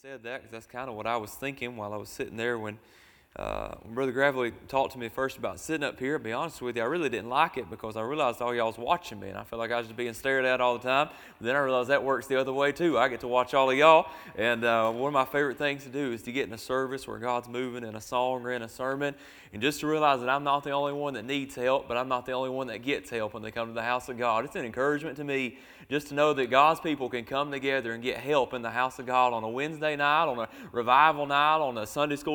said that because that's kind of what I was thinking while I was sitting there when Brother Gravely talked to me first about sitting up here. To be honest with you, I really didn't like it because I realized all y'all was watching me, and I felt like I was just being stared at all the time. But then I realized that works the other way too. I get to watch all of y'all, and one of my favorite things to do is to get in a service where God's moving in a song or in a sermon, and just to realize that I'm not the only one that needs help, but I'm not the only one that gets help when they come to the house of God. It's an encouragement to me just to know that God's people can come together and get help in the house of God on a Wednesday night, on a revival night, on a Sunday school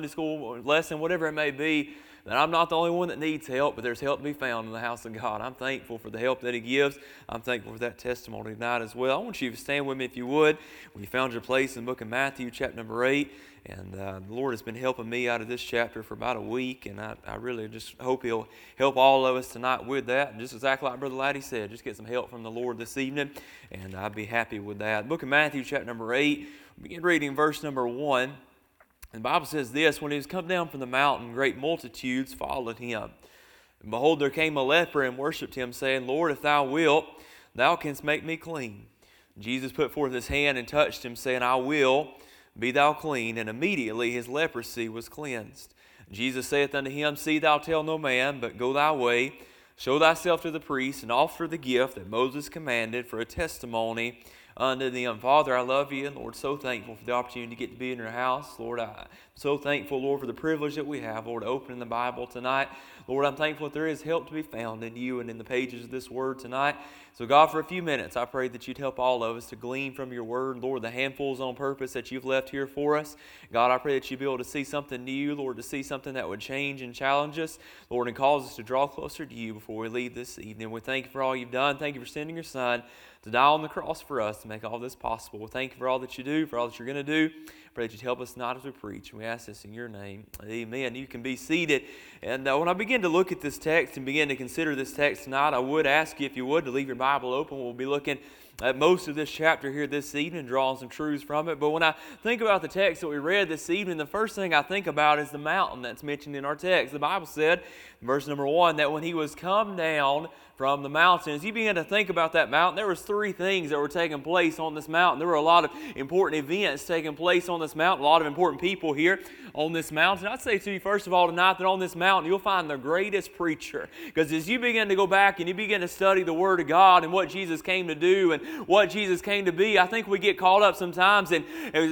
lesson, whatever it may be, that I'm not the only one that needs help, but there's help to be found in the house of God. I'm thankful for the help that He gives. I'm thankful for that testimony tonight as well. I want you to stand with me if you would. When you found your place in the book of Matthew, chapter number 8, and the Lord has been helping me out of this chapter for about a week, and I really just hope He'll help all of us tonight with that. And just exactly like Brother Laddie said, just get some help from the Lord this evening, and I'd be happy with that. The book of Matthew, chapter number 8, begin reading verse number 1. And the Bible says this: when He was come down from the mountain, great multitudes followed Him. And behold, there came a leper and worshipped Him, saying, Lord, if Thou wilt, Thou canst make me clean. And Jesus put forth His hand and touched him, saying, I will, be thou clean. And immediately his leprosy was cleansed. And Jesus saith unto him, See thou tell no man, but go thy way, show thyself to the priest, and offer the gift that Moses commanded for a testimony unto them. Father, I love You, and Lord, so thankful for the opportunity to get to be in Your house. Lord, I'm so thankful, Lord, for the privilege that we have, Lord, opening the Bible tonight. Lord, I'm thankful that there is help to be found in You and in the pages of this Word tonight. So God, for a few minutes, I pray that You'd help all of us to glean from Your Word. Lord, the handfuls on purpose that You've left here for us. God, I pray that You'd be able to see something new, Lord, to see something that would change and challenge us, Lord, and cause us to draw closer to You before we leave this evening. We thank You for all You've done. Thank You for sending Your Son to die on the cross for us to make all this possible. We thank You for all that You do, for all that You're going to do. Pray that You'd help us not as we preach. We ask this in Your name. Amen. You can be seated. And when I begin to look at this text and begin to consider this text tonight, I would ask you, if you would, to leave your Bible open. We'll be looking at most of this chapter here this evening, drawing some truths from it. But when I think about the text that we read this evening, the first thing I think about is the mountain that's mentioned in our text. The Bible said, in verse number 1, that when He was come down from the mountain, as you begin to think about that mountain, there was three things that were taking place on this mountain. There were a lot of important events taking place on this mountain, a lot of important people here on this mountain. I'd say to you, first of all, tonight, that on this mountain you'll find the greatest preacher. Because as you begin to go back and you begin to study the Word of God and what Jesus came to do and what Jesus came to be, I think we get caught up sometimes in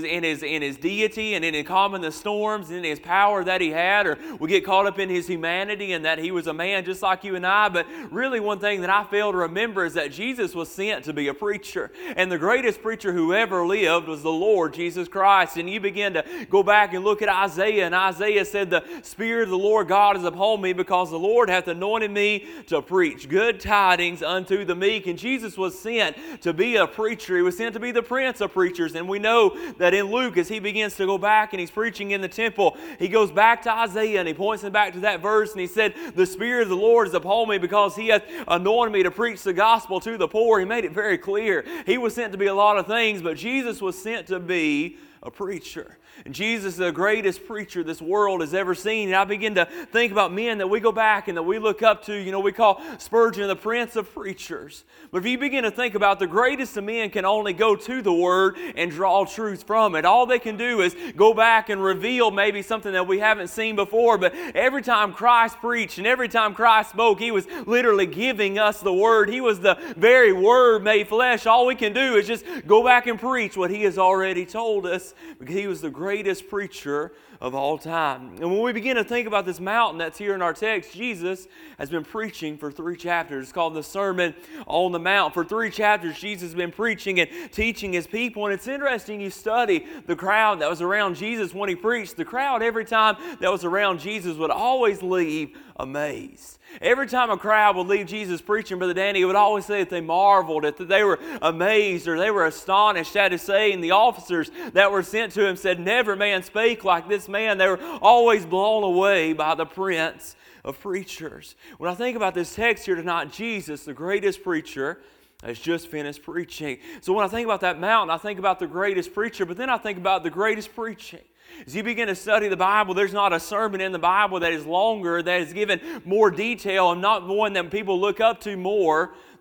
His deity and in calming the storms and in His power that He had, or we get caught up in His humanity and that He was a man just like you and I. But really, one thing that I fail to remember is that Jesus was sent to be a preacher. And the greatest preacher who ever lived was the Lord Jesus Christ. And you begin to go back and look at Isaiah, and Isaiah said, the Spirit of the Lord God is upon me, because the Lord hath anointed me to preach good tidings unto the meek. And Jesus was sent to be a preacher. He was sent to be the prince of preachers. And we know that in Luke, as he begins to go back and he's preaching in the temple, he goes back to Isaiah and he points him back to that verse, and he said, the Spirit of the Lord is upon me, because He hath anointed me to preach the gospel to the poor. He made it very clear. He was sent to be a lot of things, but Jesus was sent to be a preacher. And Jesus is the greatest preacher this world has ever seen. And I begin to think about men that we go back and that we look up to. We call Spurgeon the prince of preachers. But if you begin to think about, the greatest of men can only go to the Word and draw truth from it. All they can do is go back and reveal maybe something that we haven't seen before. But every time Christ preached and every time Christ spoke, He was literally giving us the Word. He was the very Word made flesh. All we can do is just go back and preach what He has already told us, because He was the greatest preacher of all time. And when we begin to think about this mountain that's here in our text, Jesus has been preaching for 3 chapters. It's called the Sermon on the Mount. For 3 chapters, Jesus has been preaching and teaching His people. And it's interesting, you study the crowd that was around Jesus when He preached. The crowd, every time that was around Jesus, would always leave amazed. Every time a crowd would leave Jesus preaching, Brother Danny, he would always say that they marveled, that they were amazed, or they were astonished at His saying. The officers that were sent to Him said, never man spake like this man. They were always blown away by the prince of preachers. When I think about this text here tonight, Jesus, the greatest preacher, has just finished preaching. So when I think about that mountain, I think about the greatest preacher, but then I think about the greatest preaching. As you begin to study the Bible, there's not a sermon in the Bible that is longer, that is given more detail, and not one that people look up to more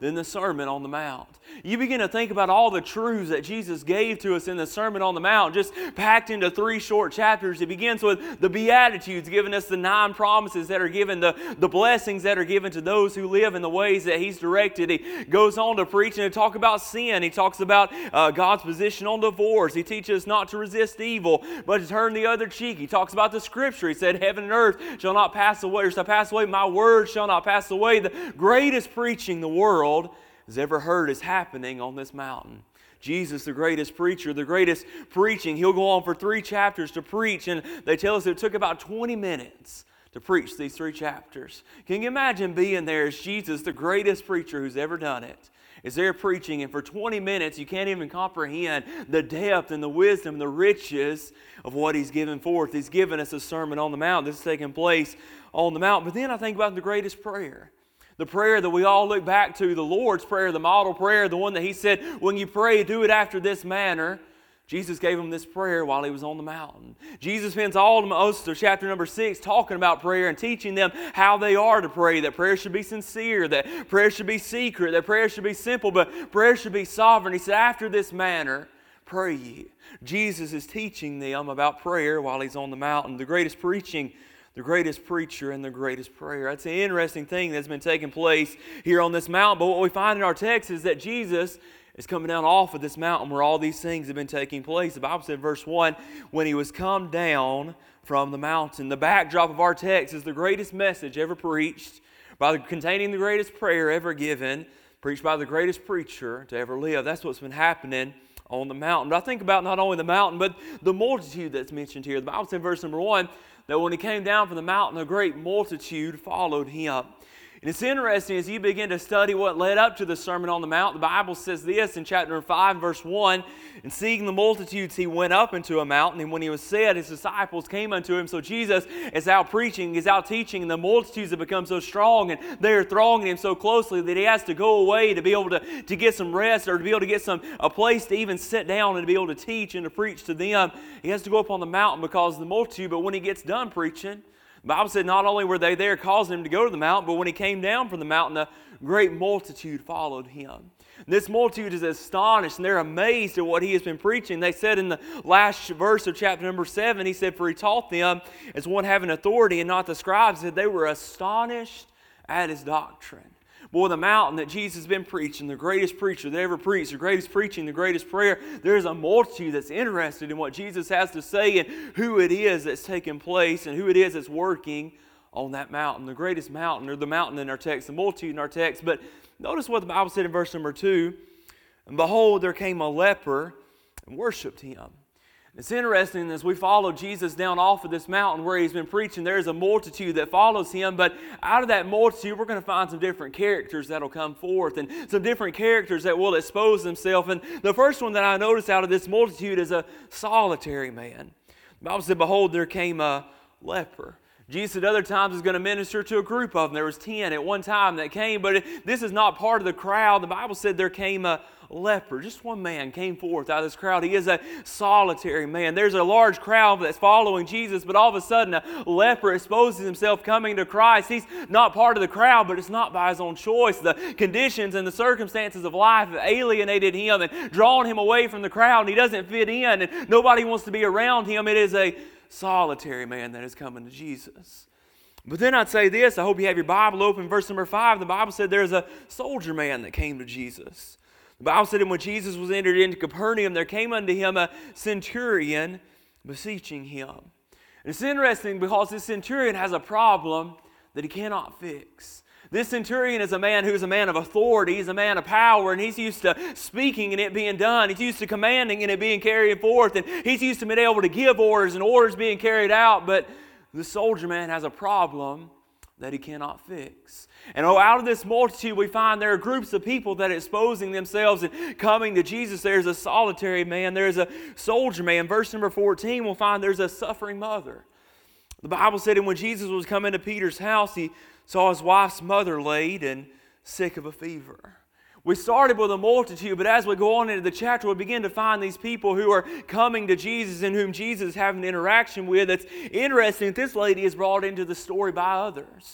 than the Sermon on the Mount. You begin to think about all the truths that Jesus gave to us in the Sermon on the Mount, just packed into 3 short chapters. It begins with the Beatitudes, giving us the 9 promises that are given, the blessings that are given to those who live in the ways that He's directed. He goes on to preach and to talk about sin. He talks about God's position on divorce. He teaches us not to resist evil, but to turn the other cheek. He talks about the Scripture. He said, heaven and earth shall not pass away, or shall pass away. My word shall not pass away. The greatest preaching the world has ever heard is happening on this mountain. Jesus, the greatest preacher, the greatest preaching. He'll go on for 3 chapters to preach, and they tell us it took about 20 minutes to preach these 3 chapters. Can you imagine being there as Jesus, the greatest preacher who's ever done it, is there preaching, and for 20 minutes you can't even comprehend the depth and the wisdom, the riches of what He's given forth. He's given us a Sermon on the Mount. This is taking place on the Mount. But then I think about the greatest prayer. The prayer that we all look back to, the Lord's Prayer, the model prayer, the one that He said, when you pray, do it after this manner. Jesus gave them this prayer while He was on the mountain. Jesus spends all most of chapter number 6 talking about prayer and teaching them how they are to pray, that prayer should be sincere, that prayer should be secret, that prayer should be simple, but prayer should be sovereign. He said, after this manner, pray ye. Jesus is teaching them about prayer while He's on the mountain. The greatest preaching, the greatest preacher, and the greatest prayer. That's an interesting thing that's been taking place here on this mountain. But what we find in our text is that Jesus is coming down off of this mountain where all these things have been taking place. The Bible said in verse 1, when He was come down from the mountain. The backdrop of our text is the greatest message ever preached, containing the greatest prayer ever given, preached by the greatest preacher to ever live. That's what's been happening on the mountain. But I think about not only the mountain, but the multitude that's mentioned here. The Bible said in verse number 1 that when He came down from the mountain, a great multitude followed Him. And it's interesting as you begin to study what led up to the Sermon on the Mount. The Bible says this in chapter 5, verse 1, and seeing the multitudes, He went up into a mountain, and when He was set, His disciples came unto Him. So Jesus is out preaching, He's out teaching, and the multitudes have become so strong, and they are thronging Him so closely that He has to go away to be able to get some rest, or to be able to get a place to even sit down and to be able to teach and to preach to them. He has to go up on the mountain because of the multitude, but when He gets done preaching, the Bible said not only were they there causing Him to go to the mountain, but when He came down from the mountain, a great multitude followed Him. This multitude is astonished and they're amazed at what He has been preaching. They said in the last verse of chapter number 7, He said, for He taught them as one having authority and not the scribes, that they were astonished at His doctrine. Boy, the mountain that Jesus has been preaching, the greatest preacher that ever preached, the greatest preaching, the greatest prayer, there's a multitude that's interested in what Jesus has to say and who it is that's taking place and who it is that's working on that mountain. The greatest mountain, or the mountain in our text, the multitude in our text. But notice what the Bible said in verse number 2. And behold, there came a leper and worshipped Him. It's interesting as we follow Jesus down off of this mountain where He's been preaching, there's a multitude that follows Him, but out of that multitude we're going to find some different characters that will come forth and some different characters that will expose themselves. And the first one that I notice out of this multitude is a solitary man. The Bible said, behold, there came a leper. Jesus at other times is going to minister to a group of them. There was 10 at one time that came, but this is not part of the crowd. The Bible said there came a leper. Just one man came forth out of this crowd. He is a solitary man. There's a large crowd that's following Jesus, but all of a sudden a leper exposes himself coming to Christ. He's not part of the crowd, but it's not by his own choice. The conditions and the circumstances of life have alienated him and drawn him away from the crowd, and he doesn't fit in, and nobody wants to be around him. It is a solitary man that is coming to Jesus. But then I'd say this, I hope you have your Bible open. Verse number 5, the Bible said there's a soldier man that came to Jesus. The Bible said, and when Jesus was entered into Capernaum, there came unto him a centurion beseeching him. And it's interesting because this centurion has a problem that he cannot fix. This centurion is a man who's a man of authority. He's a man of power, and he's used to speaking and it being done. He's used to commanding and it being carried forth, and he's used to being able to give orders and orders being carried out. But the soldier man has a problem that he cannot fix. And out of this multitude we find there are groups of people that are exposing themselves and coming to Jesus. There's a solitary man. There's a soldier man. Verse number 14 we'll find there's a suffering mother. The Bible said, and when Jesus was coming to Peter's house, he saw his wife's mother laid and sick of a fever. We started with a multitude, but as we go on into the chapter, we begin to find these people who are coming to Jesus and whom Jesus is having an interaction with. It's interesting that this lady is brought into the story by others.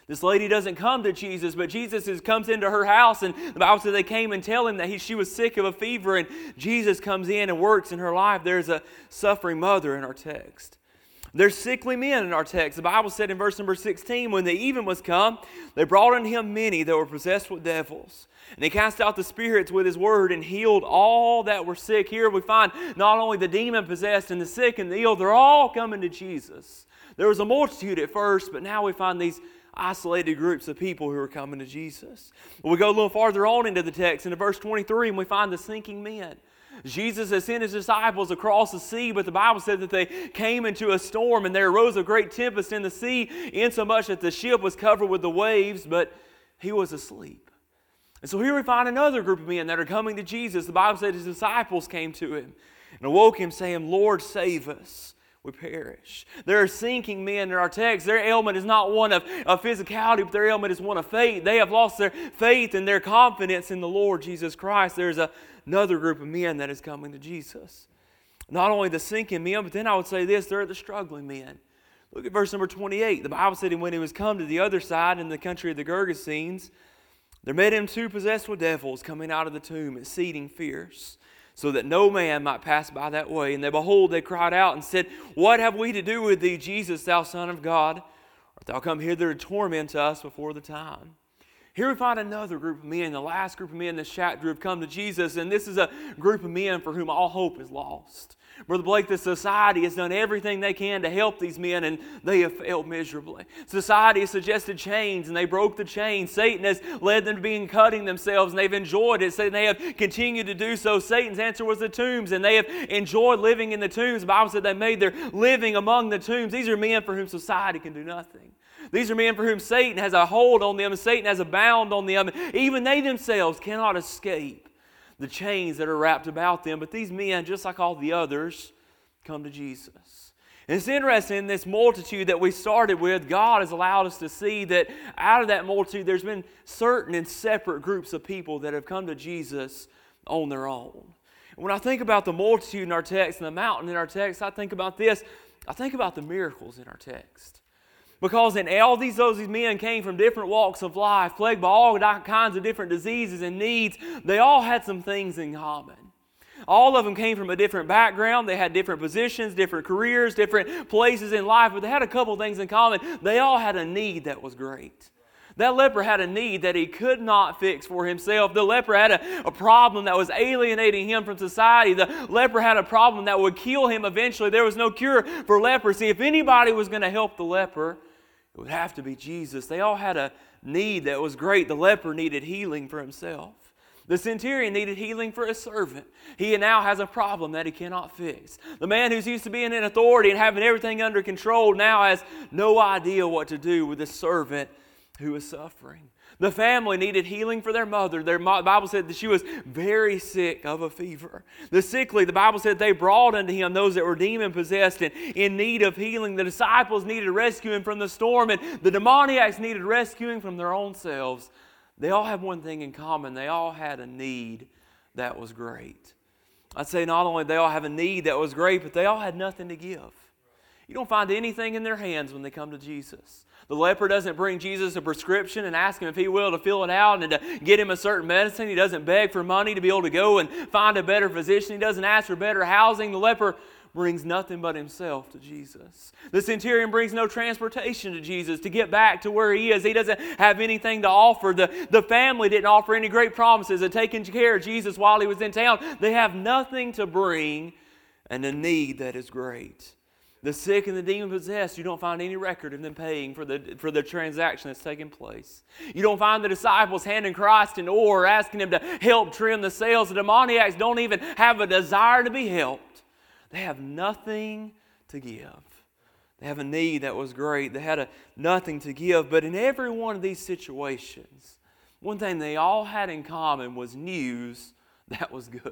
This lady doesn't come to Jesus, but Jesus comes into her house, and the Bible says they came and tell him that she was sick of a fever, and Jesus comes in and works in her life. There's a suffering mother in our text. There's sickly men in our text. The Bible said in verse number 16, when the even was come, they brought unto him many that were possessed with devils. And he cast out the spirits with his word and healed all that were sick. Here we find not only the demon-possessed and the sick and the ill, they're all coming to Jesus. There was a multitude at first, but now we find these isolated groups of people who are coming to Jesus. We go a little farther on into the text, into verse 23, and we find the sinking men. Jesus has sent his disciples across the sea, but the Bible said that they came into a storm, and there arose a great tempest in the sea, insomuch that the ship was covered with the waves, but he was asleep. And so here we find another group of men that are coming to Jesus. The Bible said his disciples came to him and awoke him, saying, Lord, save us. We perish. There are sinking men in our text. Their ailment is not one of physicality, but their ailment is one of faith. They have lost their faith and their confidence in the Lord Jesus Christ. There's another group of men that is coming to Jesus. Not only the sinking men, but then I would say this, they're the struggling men. Look at verse number 28. The Bible said when he was come to the other side in the country of the Gergesenes, there met him two possessed with devils coming out of the tomb, exceeding fierce, so that no man might pass by that way. And behold, they cried out and said, What have we to do with thee, Jesus, thou Son of God? Art thou come hither to torment us before the time? Here we find another group of men, the last group of men in this chapter have come to Jesus, and this is a group of men for whom all hope is lost. Brother Blake, the society has done everything they can to help these men, and they have failed miserably. Society has suggested chains, and they broke the chains. Satan has led them to being cutting themselves, and they've enjoyed it. So they have continued to do so. Satan's answer was the tombs, and they have enjoyed living in the tombs. The Bible said they made their living among the tombs. These are men for whom society can do nothing. These are men for whom Satan has a hold on them, and Satan has a bound on them. Even they themselves cannot escape the chains that are wrapped about them. But these men, just like all the others, come to Jesus. And it's interesting, in this multitude that we started with, God has allowed us to see that out of that multitude, there's been certain and separate groups of people that have come to Jesus on their own. And when I think about the multitude in our text and the mountain in our text, I think about this. I think about the miracles in our text. Because in all these men came from different walks of life, plagued by all kinds of different diseases and needs. They all had some things in common. All of them came from a different background. They had different positions, different careers, different places in life, but they had a couple things in common. They all had a need that was great. That leper had a need that he could not fix for himself. The leper had a problem that was alienating him from society. The leper had a problem that would kill him eventually. There was no cure for leprosy. If anybody was going to help the leper, it would have to be Jesus. They all had a need that was great. The leper needed healing for himself. The centurion needed healing for his servant. He now has a problem that he cannot fix. The man who's used to being in authority and having everything under control now has no idea what to do with this servant who is suffering. The family needed healing for their mother. The Bible said that she was very sick of a fever. The sickly, the Bible said they brought unto him those that were demon-possessed and in need of healing. The disciples needed rescuing from the storm, and the demoniacs needed rescuing from their own selves. They all had one thing in common. They all had a need that was great. I'd say not only did they all have a need that was great, but they all had nothing to give. You don't find anything in their hands when they come to Jesus. The leper doesn't bring Jesus a prescription and ask him if he will to fill it out and to get him a certain medicine. He doesn't beg for money to be able to go and find a better physician. He doesn't ask for better housing. The leper brings nothing but himself to Jesus. The centurion brings no transportation to Jesus to get back to where he is. He doesn't have anything to offer. The family didn't offer any great promises of taking care of Jesus while he was in town. They have nothing to bring and a need that is great. The sick and the demon-possessed, you don't find any record of them paying for the transaction that's taking place. You don't find the disciples handing Christ an oar, asking him to help trim the sails. The demoniacs don't even have a desire to be helped. They have nothing to give. They have a need that was great. They had nothing to give. But in every one of these situations, one thing they all had in common was news that was good.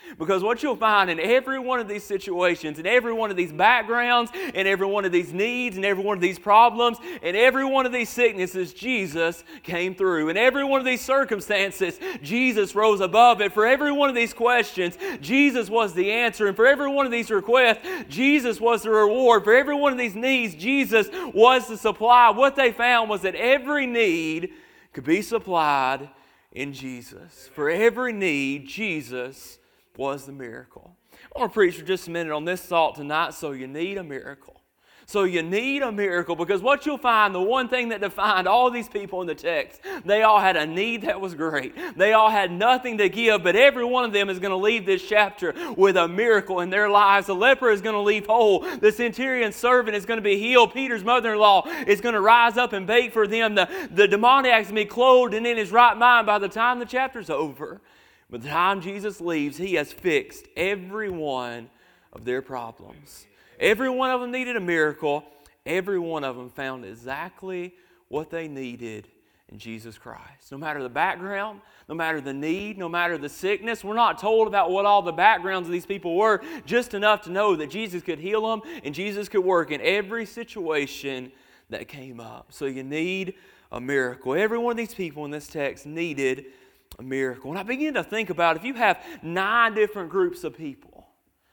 Because what you'll find in every one of these situations, in every one of these backgrounds, in every one of these needs, in every one of these problems, in every one of these sicknesses, Jesus came through. In every one of these circumstances, Jesus rose above it. For every one of these questions, Jesus was the answer. And for every one of these requests, Jesus was the reward. For every one of these needs, Jesus was the supply. What they found was that every need could be supplied in Jesus. For every need, Jesus was the miracle. I want to preach for just a minute on this thought tonight. So you need a miracle. So you need a miracle, because what you'll find, the one thing that defined all these people in the text, they all had a need that was great. They all had nothing to give, but every one of them is going to leave this chapter with a miracle in their lives. The leper is going to leave whole. The centurion's servant is going to be healed. Peter's mother-in-law is going to rise up and bake for them. The demoniac is going to be clothed and in his right mind by the time the chapter's over. By the time Jesus leaves, He has fixed every one of their problems. Every one of them needed a miracle. Every one of them found exactly what they needed in Jesus Christ. No matter the background, no matter the need, no matter the sickness, we're not told about what all the backgrounds of these people were, just enough to know that Jesus could heal them and Jesus could work in every situation that came up. So you need a miracle. Every one of these people in this text needed a miracle. And I begin to think about, if you have 9 different groups of people,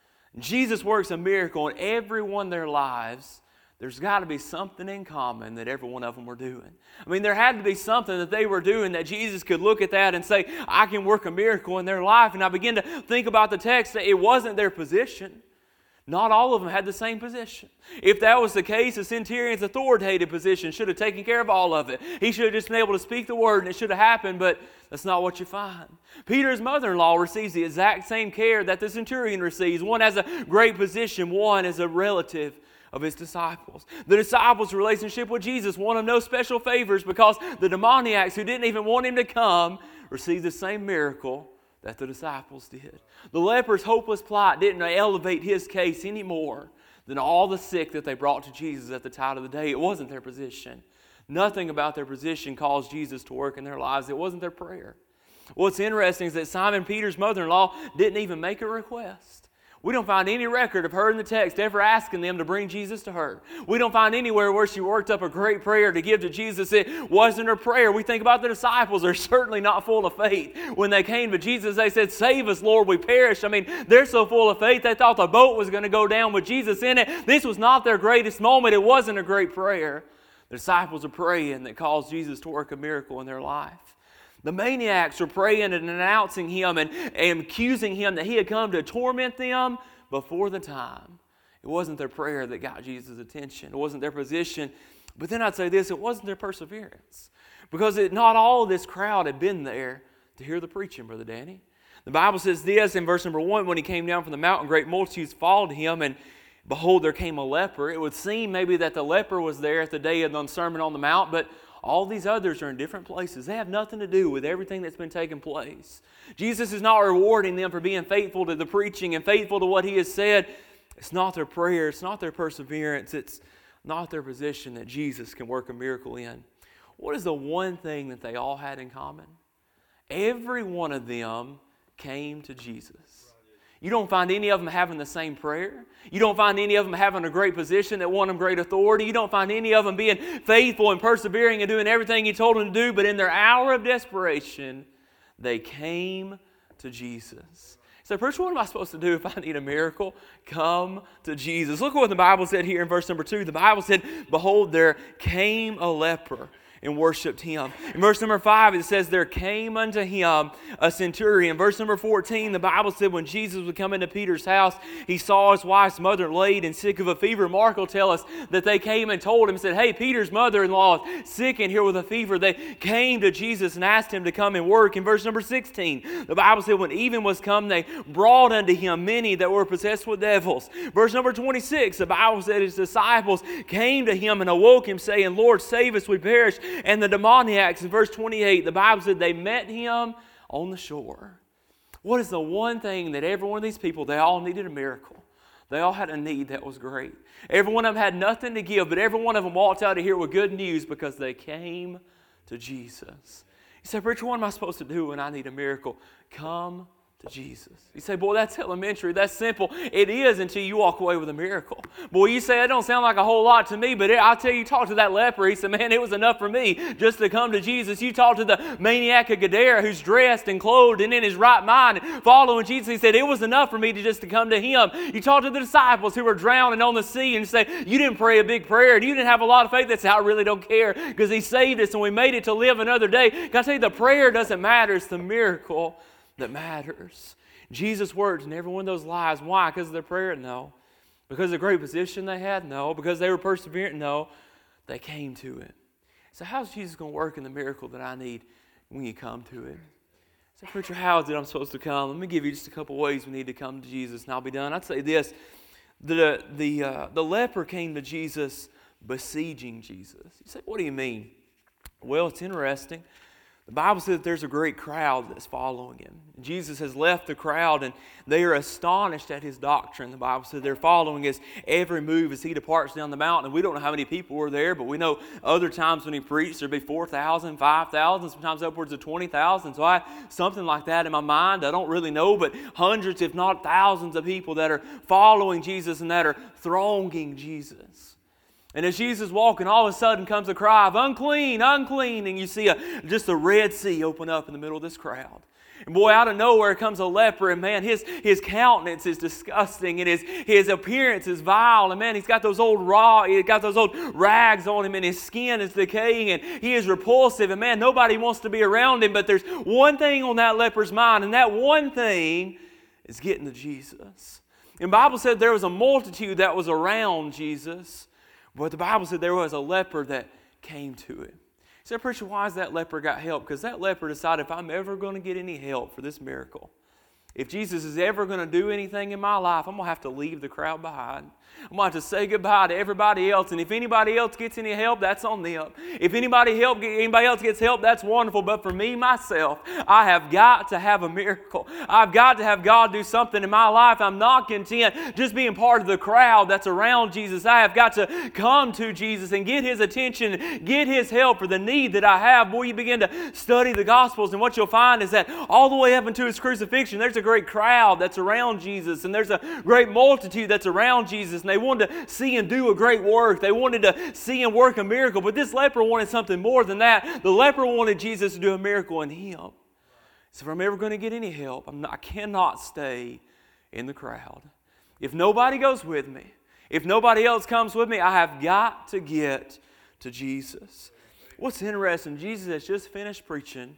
Jesus works a miracle in every one of their lives, there's got to be something in common that every one of them were doing. I mean, there had to be something that they were doing that Jesus could look at that and say, I can work a miracle in their life. And I begin to think about the text that it wasn't their position. Not all of them had the same position. If that was the case, the centurion's authoritative position should have taken care of all of it. He should have just been able to speak the word and it should have happened, but that's not what you find. Peter's mother-in-law receives the exact same care that the centurion receives. One has a great position, one is a relative of his disciples. The disciples' relationship with Jesus won him no special favors, because the demoniacs who didn't even want him to come received the same miracle that the disciples did. The leper's hopeless plight didn't elevate his case any more than all the sick that they brought to Jesus at the tide of the day. It wasn't their position. Nothing about their position caused Jesus to work in their lives. It wasn't their prayer. What's interesting is that Simon Peter's mother-in-law didn't even make a request. We don't find any record of her in the text ever asking them to bring Jesus to her. We don't find anywhere where she worked up a great prayer to give to Jesus. It wasn't her prayer. We think about the disciples. They're certainly not full of faith. When they came to Jesus, they said, "Save us, Lord, we perish." I mean, they're so full of faith, they thought the boat was going to go down with Jesus in it. This was not their greatest moment. It wasn't a great prayer. The disciples are praying that caused Jesus to work a miracle in their life. The maniacs were praying and announcing Him and accusing Him that He had come to torment them before the time. It wasn't their prayer that got Jesus' attention. It wasn't their position. But then I'd say this, it wasn't their perseverance. Because not all of this crowd had been there to hear the preaching, Brother Danny. The Bible says this in verse number 1, when He came down from the mountain, great multitudes followed Him, and behold, there came a leper. It would seem maybe that the leper was there at the day of the Sermon on the Mount, but all these others are in different places. They have nothing to do with everything that's been taking place. Jesus is not rewarding them for being faithful to the preaching and faithful to what He has said. It's not their prayer. It's not their perseverance. It's not their position that Jesus can work a miracle in. What is the one thing that they all had in common? Every one of them came to Jesus. You don't find any of them having the same prayer. You don't find any of them having a great position that won them great authority. You don't find any of them being faithful and persevering and doing everything He told them to do. But in their hour of desperation, they came to Jesus. So, first, what am I supposed to do if I need a miracle? Come to Jesus. Look what the Bible said here in verse number 2. The Bible said, "Behold, there came a leper and worshipped Him." In verse number 5, it says, "There came unto Him a centurion." Verse number 14, the Bible said, when Jesus would come into Peter's house, He saw his wife's mother laid and sick of a fever. Mark will tell us that they came and told Him, said, "Hey, Peter's mother-in-law is sick and here with a fever." They came to Jesus and asked Him to come and work. In verse number 16, the Bible said, when even was come, they brought unto Him many that were possessed with devils. Verse number 26, the Bible said His disciples came to Him and awoke Him, saying, "Lord, save us, we perish." And the demoniacs, in verse 28, the Bible said they met Him on the shore. What is the one thing that every one of these people, they all needed a miracle. They all had a need that was great. Every one of them had nothing to give, but every one of them walked out of here with good news because they came to Jesus. You say, "Preacher, what am I supposed to do when I need a miracle?" Come to Jesus. You say, boy, that's elementary, that's simple. It is until you walk away with a miracle. Boy, you say, that don't sound like a whole lot to me, but I'll tell you, talk to that leper. He said, man, it was enough for me just to come to Jesus. You talk to the maniac of Gadara who's dressed and clothed and in his right mind following Jesus. He said, it was enough for me to come to him. You talk to the disciples who were drowning on the sea and say, you didn't pray a big prayer and you didn't have a lot of faith. That's how I really don't care because He saved us and we made it to live another day. Can I tell you, the prayer doesn't matter. It's the miracle that matters. Jesus worked in every one of those lives. Why? Because of their prayer? No. Because of the great position they had? No. Because they were perseverant? No. They came to it. So how's Jesus going to work in the miracle that I need when you come to it? So, preacher, how is it I'm supposed to come? Let me give you just a couple ways we need to come to Jesus, and I'll be done. I'd say this. The leper came to Jesus besieging Jesus. You say, what do you mean? Well, it's interesting. The Bible says that there's a great crowd that's following Him. Jesus has left the crowd and they are astonished at His doctrine. The Bible says they're following His every move as He departs down the mountain. And we don't know how many people were there, but we know other times when He preached there'd be 4,000, 5,000, sometimes upwards of 20,000. So I have something like that in my mind. I don't really know, but hundreds if not thousands of people that are following Jesus and that are thronging Jesus. And as Jesus is walking, all of a sudden comes a cry of unclean, unclean. And you see just the Red Sea open up in the middle of this crowd. And boy, out of nowhere comes a leper. And man, his countenance is disgusting. And his appearance is vile. And man, he's got those old rags on him. And his skin is decaying. And he is repulsive. And man, nobody wants to be around him. But there's one thing on that leper's mind. And that one thing is getting to Jesus. And the Bible said there was a multitude that was around Jesus. But the Bible said there was a leper that came to it. So, preacher, why has that leper got help? Because that leper decided, if I'm ever going to get any help for this miracle, if Jesus is ever going to do anything in my life, I'm going to have to leave the crowd behind. I'm going to have to say goodbye to everybody else. And if anybody else gets any help, that's on them. If anybody else gets help, that's wonderful. But for me, myself, I have got to have a miracle. I've got to have God do something in my life. I'm not content just being part of the crowd that's around Jesus. I have got to come to Jesus and get His attention, get His help for the need that I have. Boy, you begin to study the Gospels, and what you'll find is that all the way up into His crucifixion, there's a great crowd that's around Jesus, and there's a great multitude that's around Jesus, and they wanted to see Him do a great work. They wanted to see Him work a miracle, but this leper wanted something more than that. The leper wanted Jesus to do a miracle in him. So if I'm ever going to get any help, I cannot stay in the crowd. If nobody goes with me, if nobody else comes with me, I have got to get to Jesus. What's interesting, Jesus has just finished preaching.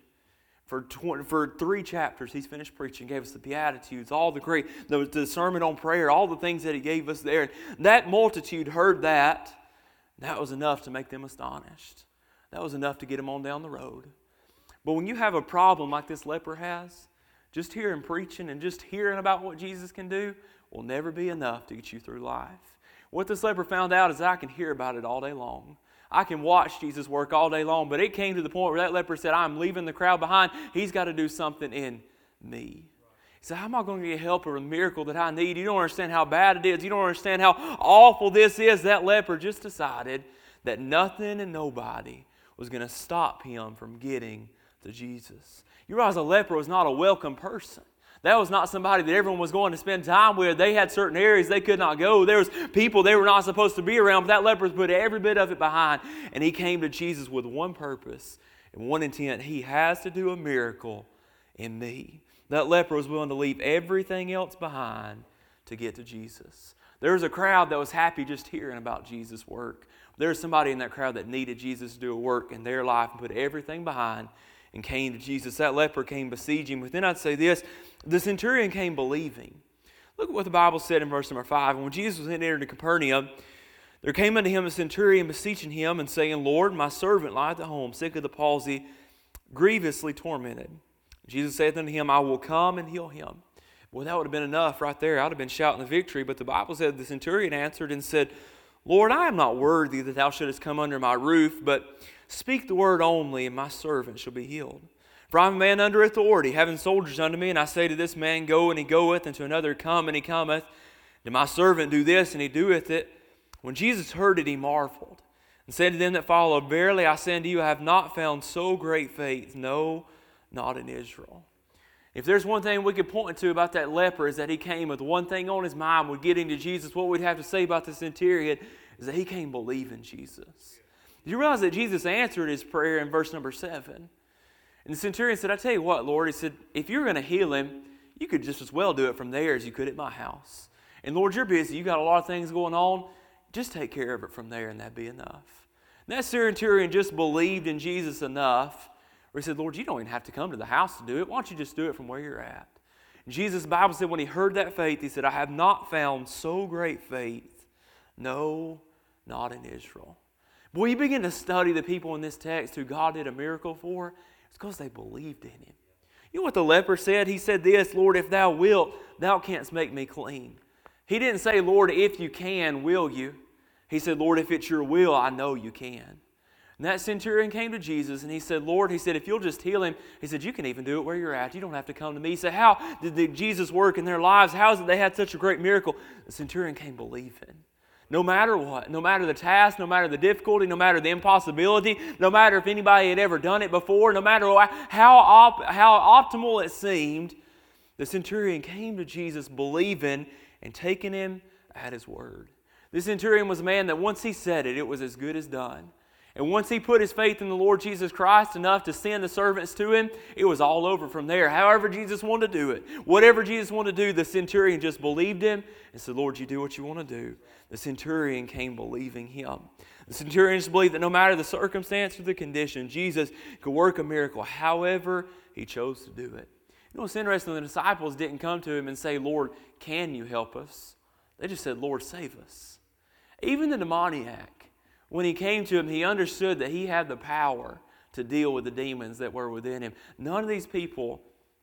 For 3 chapters, He's finished preaching, gave us the Beatitudes, all the sermon on prayer, all the things that He gave us there. That multitude heard that. That was enough to make them astonished. That was enough to get them on down the road. But when you have a problem like this leper has, just hearing preaching and just hearing about what Jesus can do will never be enough to get you through life. What this leper found out is I can hear about it all day long. I can watch Jesus work all day long, but it came to the point where that leper said, I'm leaving the crowd behind. He's got to do something in me. He said, how am I going to get help or a miracle that I need? You don't understand how bad it is. You don't understand how awful this is. That leper just decided that nothing and nobody was going to stop him from getting to Jesus. You realize a leper was not a welcome person. That was not somebody that everyone was going to spend time with. They had certain areas they could not go. There was people they were not supposed to be around, but that leper put every bit of it behind. And he came to Jesus with one purpose and one intent. He has to do a miracle in me. That leper was willing to leave everything else behind to get to Jesus. There was a crowd that was happy just hearing about Jesus' work. There was somebody in that crowd that needed Jesus to do a work in their life and put everything behind and came to Jesus. That leper came besieging. But then I'd say this, the centurion came believing. Look at what the Bible said in verse number 5. When Jesus was entered into Capernaum, there came unto him a centurion beseeching him and saying, Lord, my servant lieth at home, sick of the palsy, grievously tormented. Jesus saith unto him, I will come and heal him. Well, that would have been enough right there. I'd have been shouting the victory. But the Bible said the centurion answered and said, Lord, I am not worthy that thou shouldest come under my roof, but speak the word only, and my servant shall be healed. For I am a man under authority, having soldiers unto me, and I say to this man, go, and he goeth, and to another, come, and he cometh. And my servant do this, and he doeth it. When Jesus heard it, he marveled, and said to them that followed, Verily I say unto you, I have not found so great faith, no, not in Israel. If there's one thing we could point to about that leper is that he came with one thing on his mind. We're getting to Jesus. What we'd have to say about the centurion is that he came believing Jesus. Do you realize that Jesus answered his prayer in verse number 7? And the centurion said, I tell you what, Lord, he said, if you're going to heal him, you could just as well do it from there as you could at my house. And Lord, you're busy. You got a lot of things going on. Just take care of it from there and that'd be enough. And that centurion just believed in Jesus enough where he said, Lord, you don't even have to come to the house to do it. Why don't you just do it from where you're at? And Jesus, the Bible said, when he heard that faith, he said, I have not found so great faith. No, not in Israel. But when you begin to study the people in this text who God did a miracle for, it's because they believed in him. You know what the leper said? He said this, Lord, if thou wilt, thou canst make me clean. He didn't say, Lord, if you can, will you? He said, Lord, if it's your will, I know you can. And that centurion came to Jesus and he said, Lord, he said, if you'll just heal him, he said, you can even do it where you're at. You don't have to come to me. He said, how did Jesus work in their lives? How is it they had such a great miracle? The centurion came believing. No matter what, no matter the task, no matter the difficulty, no matter the impossibility, no matter if anybody had ever done it before, no matter how optimal it seemed, the centurion came to Jesus believing and taking him at his word. This centurion was a man that once he said it, it was as good as done. And once he put his faith in the Lord Jesus Christ enough to send the servants to him, it was all over from there. However Jesus wanted to do it, whatever Jesus wanted to do, the centurion just believed him and said, Lord, you do what you want to do. The centurion came believing him. The centurion just believed that no matter the circumstance or the condition, Jesus could work a miracle however he chose to do it. You know what's interesting? The disciples didn't come to him and say, Lord, can you help us? They just said, Lord, save us. Even the demoniac, when he came to him, he understood that he had the power to deal with the demons that were within him. None of these people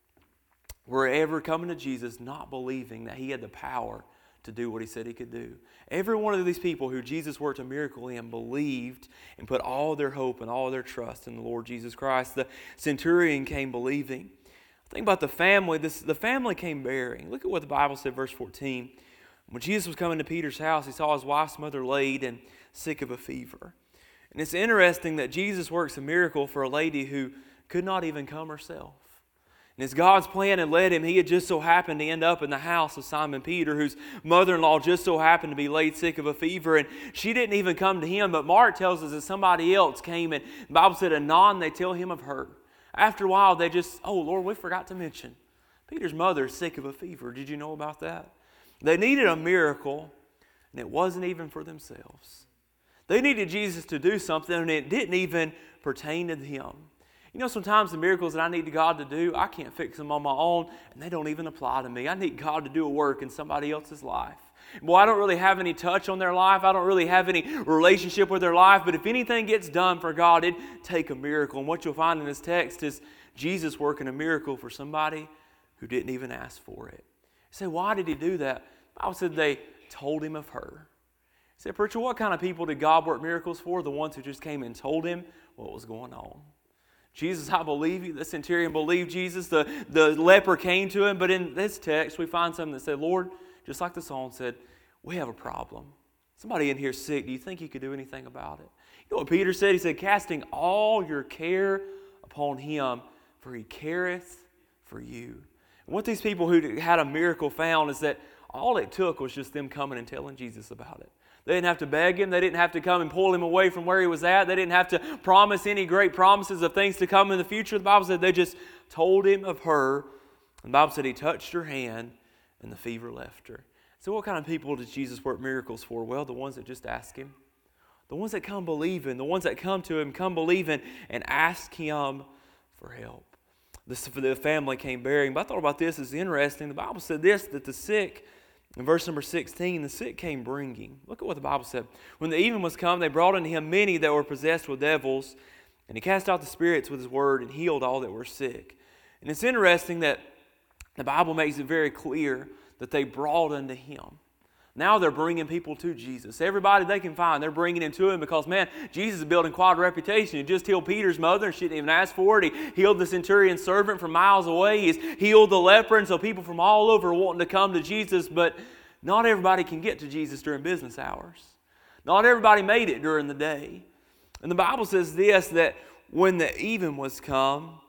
were ever coming to Jesus not believing that he had the power to do what he said he could do. Every one of these people who Jesus worked a miracle in believed and put all their hope and all their trust in the Lord Jesus Christ. The centurion came believing. Think about the family. The family came bearing. Look at what the Bible said, verse 14. When Jesus was coming to Peter's house, he saw his wife's mother laid and sick of a fever. And it's interesting that Jesus works a miracle for a lady who could not even come herself. And as God's plan had led him, he had just so happened to end up in the house of Simon Peter, whose mother-in-law just so happened to be laid sick of a fever. And she didn't even come to him, but Mark tells us that somebody else came, and the Bible said, anon they tell him of her. After a while, they just, oh Lord, we forgot to mention, Peter's mother is sick of a fever. Did you know about that? They needed a miracle, and it wasn't even for themselves. They needed Jesus to do something, and it didn't even pertain to them. You know, sometimes the miracles that I need God to do, I can't fix them on my own, and they don't even apply to me. I need God to do a work in somebody else's life. Well, I don't really have any touch on their life. I don't really have any relationship with their life, but if anything gets done for God, it'd take a miracle. And what you'll find in this text is Jesus working a miracle for somebody who didn't even ask for it. You say, why did he do that? The Bible said they told him of her. He said, preacher, what kind of people did God work miracles for? The ones who just came and told him what was going on. Jesus, I believe you. The centurion believed Jesus. The leper came to him. But in this text, we find something that said, Lord, just like the song said, we have a problem. Somebody in here is sick. Do you think you could do anything about it? You know what Peter said? He said, casting all your care upon him, for he careth for you. And what these people who had a miracle found is that all it took was just them coming and telling Jesus about it. They didn't have to beg him. They didn't have to come and pull him away from where he was at. They didn't have to promise any great promises of things to come in the future. The Bible said they just told him of her. And the Bible said he touched her hand and the fever left her. So what kind of people does Jesus work miracles for? Well, the ones that just ask him. The ones that come believing. The ones that come to him, come believing and ask him for help. The family came bearing. But I thought about this. It's interesting. The Bible said this, that the sick, in verse number 16, the sick came bringing. Look at what the Bible said. When the even was come, they brought unto him many that were possessed with devils, and he cast out the spirits with his word and healed all that were sick. And it's interesting that the Bible makes it very clear that they brought unto him. Now they're bringing people to Jesus. Everybody they can find, they're bringing him to him because, man, Jesus is building quite a reputation. He just healed Peter's mother, and she didn't even ask for it. He healed the centurion's servant from miles away. He's healed the leper, and so people from all over are wanting to come to Jesus, but not everybody can get to Jesus during business hours. Not everybody made it during the day. And the Bible says this, that when the even was come,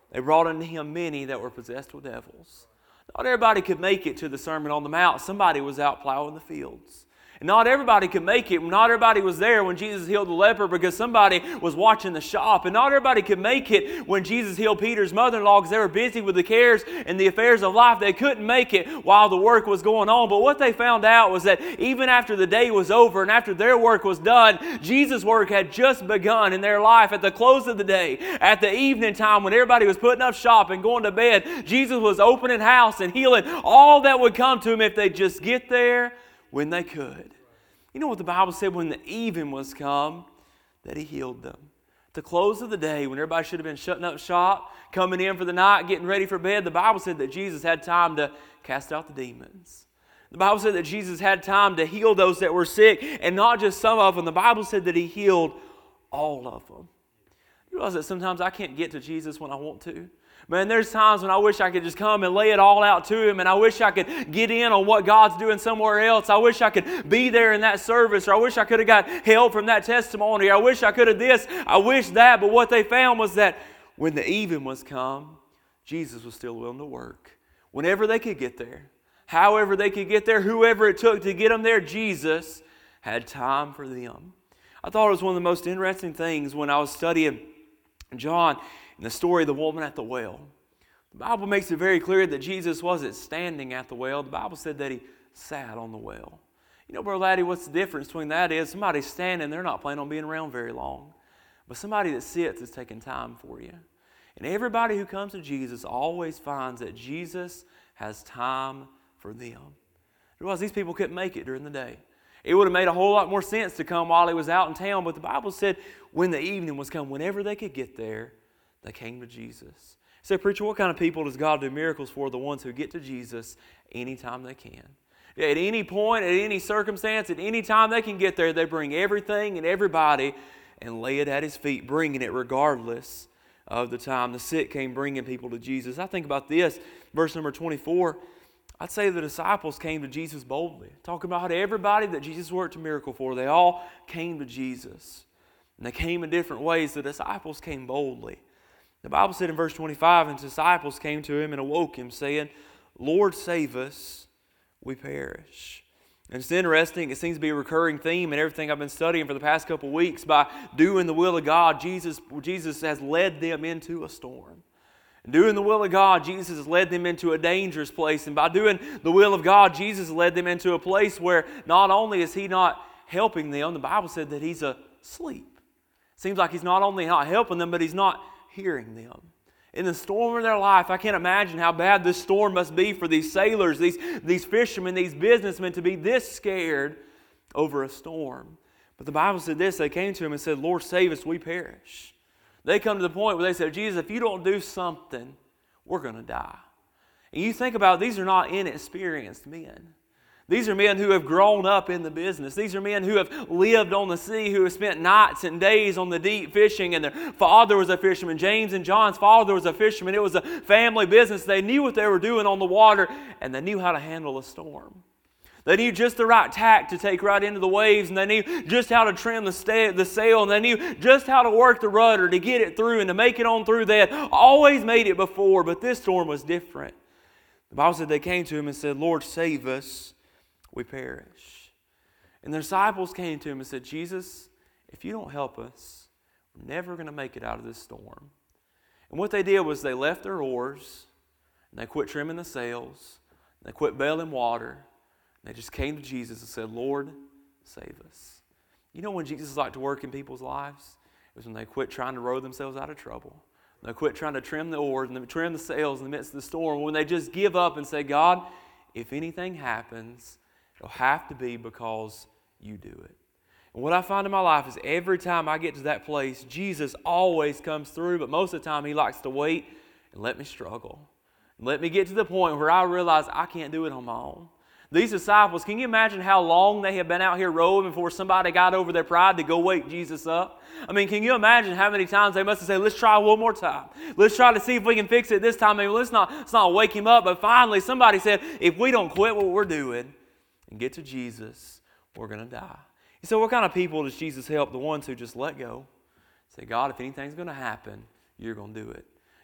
They brought unto him many that were possessed with devils. Not everybody could make it to the Sermon on the Mount. Somebody was out plowing the fields. And not everybody could make it. Not everybody was there when Jesus healed the leper because somebody was watching the shop. And not everybody could make it when Jesus healed Peter's mother-in-law because they were busy with the cares and the affairs of life. They couldn't make it while the work was going on. But what they found out was that even after the day was over and after their work was done, Jesus' work had just begun in their life. At the close of the day, at the evening time when everybody was putting up shop and going to bed, Jesus was opening house and healing all that would come to him if they just get there when they could. You know what the Bible said when the even was come? That he healed them. At the close of the day, when everybody should have been shutting up shop, coming in for the night, getting ready for bed, the Bible said that Jesus had time to cast out the demons. The Bible said that Jesus had time to heal those that were sick, and not just some of them. The Bible said that he healed all of them. You realize that sometimes I can't get to Jesus when I want to? Man, there's times when I wish I could just come and lay it all out to him, and I wish I could get in on what God's doing somewhere else. I wish I could be there in that service, or I wish I could have got help from that testimony, or I wish I could have this, I wish that. But what they found was that when the even was come, Jesus was still willing to work. Whenever they could get there, however they could get there, whoever it took to get them there, Jesus had time for them. I thought it was one of the most interesting things when I was studying John in the story of the woman at the well. The Bible makes it very clear that Jesus wasn't standing at the well. The Bible said that he sat on the well. You know, Brother Laddie, what's the difference between that is somebody standing, they're not planning on being around very long. But somebody that sits is taking time for you. And everybody who comes to Jesus always finds that Jesus has time for them. Otherwise, these people couldn't make it during the day. It would have made a whole lot more sense to come while he was out in town. But the Bible said when the evening was come, whenever they could get there, they came to Jesus. Say, preacher, what kind of people does God do miracles for? The ones who get to Jesus anytime they can. At any point, at any circumstance, at any time they can get there, they bring everything and everybody and lay it at his feet, bringing it regardless of the time. The sick came bringing people to Jesus. I think about this, verse number 24. I'd say the disciples came to Jesus boldly. Talking about everybody that Jesus worked a miracle for. They all came to Jesus. And they came in different ways. The disciples came boldly. The Bible said in verse 25, and the disciples came to him and awoke him, saying, Lord, save us, we perish. And it's interesting, it seems to be a recurring theme in everything I've been studying for the past couple of weeks. By doing the will of God, Jesus has led them into a storm. And doing the will of God, Jesus has led them into a dangerous place. And by doing the will of God, Jesus led them into a place where not only is he not helping them, the Bible said that he's asleep. It seems like he's not only not helping them, but he's not hearing them. In the storm of their life, I can't imagine how bad this storm must be for these sailors, these fishermen, these businessmen to be this scared over a storm. But the Bible said this, they came to him and said, Lord, save us, we perish. They come to the point where they said, Jesus, if you don't do something, we're going to die. And you think about it, these are not inexperienced men. These are men who have grown up in the business. These are men who have lived on the sea, who have spent nights and days on the deep fishing. And their father was a fisherman. James and John's father was a fisherman. It was a family business. They knew what they were doing on the water, and they knew how to handle a storm. They knew just the right tack to take right into the waves, and they knew just how to trim the sail, and they knew just how to work the rudder to get it through and to make it on through. They had always made it before, but this storm was different. The Bible said they came to him and said, Lord, save us, we perish. And the disciples came to him and said, Jesus, if you don't help us, we're never going to make it out of this storm. And what they did was they left their oars, and they quit trimming the sails, and they quit bailing water, and they just came to Jesus and said, Lord, save us. You know when Jesus liked to work in people's lives? It was when they quit trying to row themselves out of trouble. They quit trying to trim the oars and trim the sails in the midst of the storm. When they just give up and say, God, if anything happens, it'll have to be because you do it. And what I find in my life is every time I get to that place, Jesus always comes through, but most of the time he likes to wait and let me struggle. And let me get to the point where I realize I can't do it on my own. These disciples, can you imagine how long they have been out here rowing before somebody got over their pride to go wake Jesus up? I mean, can you imagine how many times they must have said, let's try one more time. Let's try to see if we can fix it this time. Maybe let's not wake him up. But finally, somebody said, if we don't quit what we're doing and get to Jesus, we're going to die. So what kind of people does Jesus help? The ones who just let go. Say, God, if anything's going to happen, you're going to do it.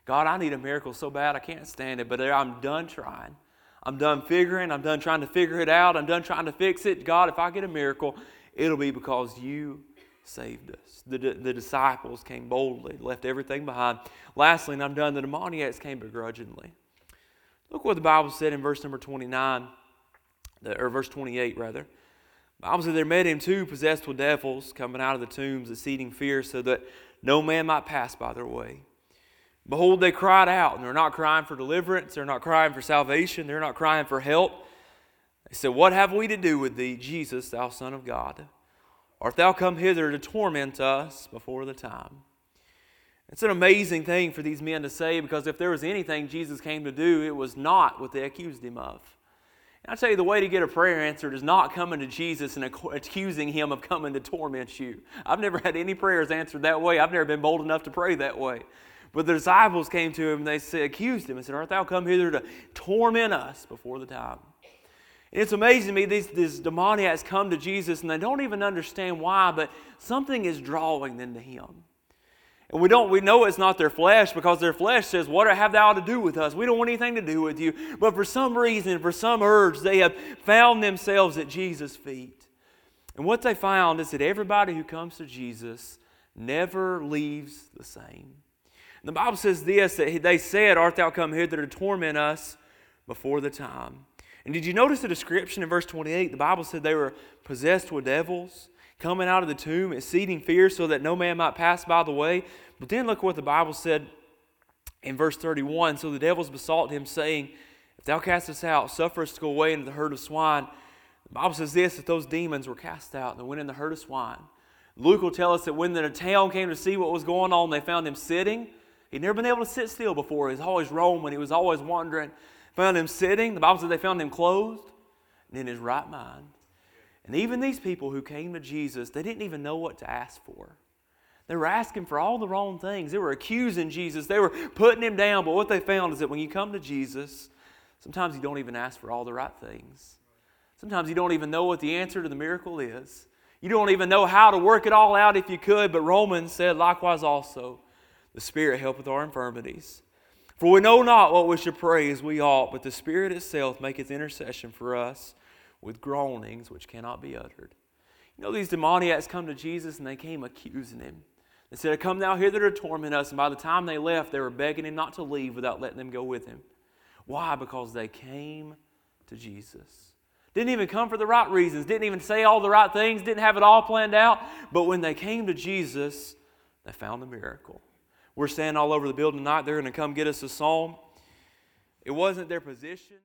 God, I need a miracle so bad I can't stand it, but I'm done trying. I'm done figuring. I'm done trying to figure it out. I'm done trying to fix it. God, if I get a miracle, it'll be because you saved us. The disciples came boldly, left everything behind. Lastly, and I'm done, the demoniacs came begrudgingly. Look what the Bible said in verse number 29, or verse 28 rather. The Bible said there met him two possessed with devils coming out of the tombs, exceeding fear, so that no man might pass by their way. Behold, they cried out, and they're not crying for deliverance, they're not crying for salvation, they're not crying for help. They said, what have we to do with thee, Jesus, thou Son of God? Art thou come hither to torment us before the time? It's an amazing thing for these men to say, because if there was anything Jesus came to do, it was not what they accused him of. And I tell you, the way to get a prayer answered is not coming to Jesus and accusing him of coming to torment you. I've never had any prayers answered that way. I've never been bold enough to pray that way. But the disciples came to him and they accused him and said, art thou come hither to torment us before the time? And it's amazing to me, these demoniacs come to Jesus and they don't even understand why, but something is drawing them to him. And we know it's not their flesh, because their flesh says, what have thou to do with us? We don't want anything to do with you. But for some reason, for some urge, they have found themselves at Jesus' feet. And what they found is that everybody who comes to Jesus never leaves the same. And the Bible says this, that they said, art thou come hither to torment us before the time? And did you notice the description in verse 28? The Bible said they were possessed with devils, coming out of the tomb, exceeding fear, so that no man might pass by the way. But then look what the Bible said in verse 31. So the devils besought him, saying, if thou cast us out, suffer us to go away into the herd of swine. The Bible says this, that those demons were cast out and they went in the herd of swine. Luke will tell us that when the town came to see what was going on, they found him sitting. He'd never been able to sit still before. He was always roaming. He was always wandering. Found him sitting. The Bible says they found him clothed and in his right mind. And even these people who came to Jesus, they didn't even know what to ask for. They were asking for all the wrong things. They were accusing Jesus. They were putting him down. But what they found is that when you come to Jesus, sometimes you don't even ask for all the right things. Sometimes you don't even know what the answer to the miracle is. You don't even know how to work it all out if you could. But Romans said, likewise also, the Spirit helpeth our infirmities. For we know not what we should pray as we ought, but the Spirit itself maketh intercession for us with groanings which cannot be uttered. You know, these demoniacs come to Jesus and they came accusing him. They said, come thou hither to torment us. And by the time they left, they were begging him not to leave without letting them go with him. Why? Because they came to Jesus. Didn't even come for the right reasons. Didn't even say all the right things. Didn't have it all planned out. But when they came to Jesus, they found a miracle. We're standing all over the building tonight. They're going to come get us a psalm. It wasn't their position.